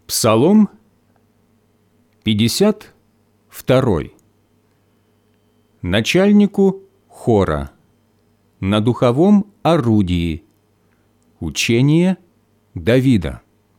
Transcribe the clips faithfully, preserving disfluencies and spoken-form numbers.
Псалом пятьдесят второй. Начальнику хора на духовом орудии. Учение Давида.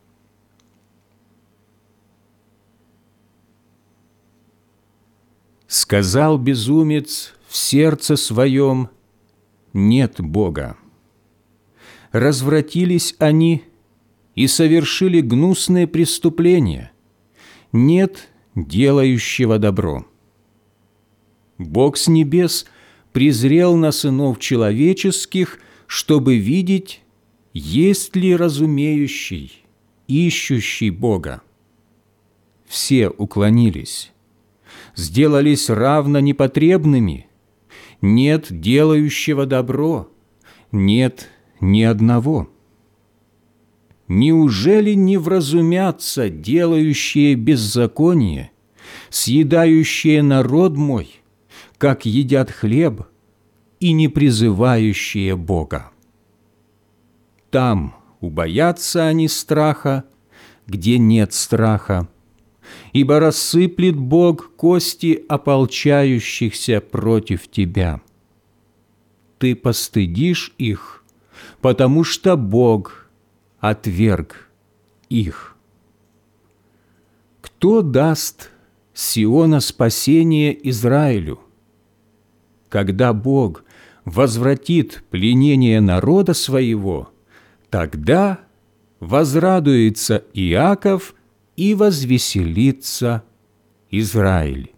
Сказал безумец в сердце своем: нет Бога. Развратились они и совершили гнусные преступления. Нет делающего добро. Бог с небес презрел на сынов человеческих, чтобы видеть, есть ли разумеющий, ищущий Бога. Все уклонились, сделались равно непотребными. Нет делающего добро, нет ни одного. Неужели не вразумятся делающие беззаконие, съедающие народ мой, как едят хлеб, и не призывающие Бога? Там убоятся они страха, где нет страха, ибо рассыплет Бог кости ополчающихся против тебя. Ты постыдишь их, потому что Бог отверг их. Кто даст с Сиона спасение Израилю? Когда Бог возвратит пленение народа своего, тогда возрадуется Иаков и возвеселится Израиль.